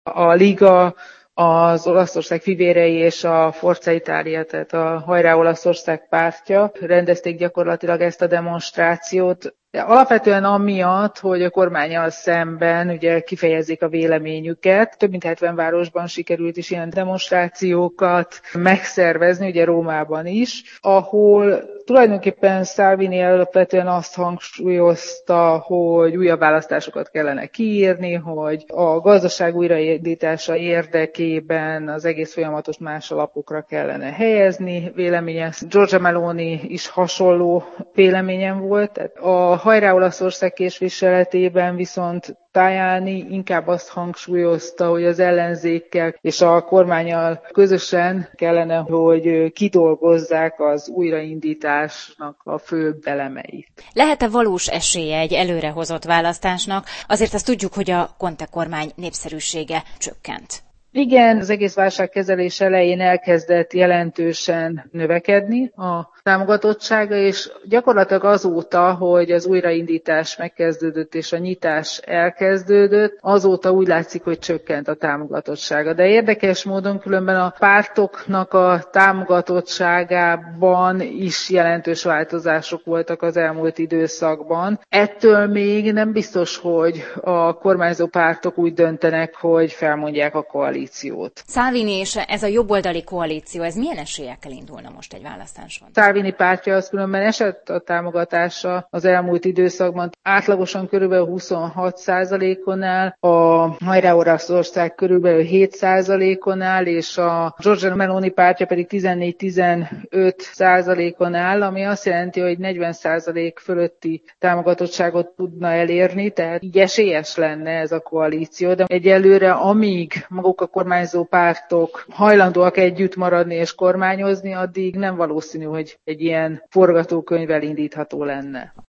A Liga, az Olaszország Fivérei és a Forza Italia, tehát a Hajrá Olaszország pártja rendezték gyakorlatilag ezt a demonstrációt. De alapvetően amiatt, hogy a kormánnyal szemben ugye kifejezzék a véleményüket. Több mint 70 városban sikerült is ilyen demonstrációkat megszervezni, ugye Rómában is, ahol tulajdonképpen Salvini alapvetően azt hangsúlyozta, hogy újabb választásokat kellene kiírni, hogy a gazdaság újraindítása érdekében az egész folyamatot más alapokra kellene helyezni. Véleménye Giorgia Meloni is hasonló véleményen volt. Tehát a Hajrá Olaszország képviseletében viszont Tajani inkább azt hangsúlyozta, hogy az ellenzékkel és a kormánnyal közösen kellene, hogy kidolgozzák az újraindításnak a főbb elemeit. Lehet-e valós esélye egy előrehozott választásnak? Azért azt tudjuk, hogy a Conte kormány népszerűsége csökkent. Igen, az egész válságkezelés elején elkezdett jelentősen növekedni a támogatottsága, és gyakorlatilag azóta, hogy az újraindítás megkezdődött és a nyitás elkezdődött, azóta úgy látszik, hogy csökkent a támogatottsága. De érdekes módon különben a pártoknak a támogatottságában is jelentős változások voltak az elmúlt időszakban. Ettől még nem biztos, hogy a kormányzó pártok úgy döntenek, hogy felmondják a koalíciót. Salvini és ez a jobboldali koalíció, ez milyen esélyekkel indulna most egy választáson? Salvini pártja az különben esett a támogatása az elmúlt időszakban. Átlagosan körülbelül 26%-on áll, a Hajrá Olaszország körülbelül 7%-on áll, és a Giorgia Meloni pártja pedig 14-15%-on áll, ami azt jelenti, hogy 40% fölötti támogatottságot tudna elérni, tehát így esélyes lenne ez a koalíció, de egyelőre amíg maguk a kormányzó pártok hajlandóak együtt maradni és kormányozni, addig nem valószínű, hogy egy ilyen forgatókönyv elindítható lenne.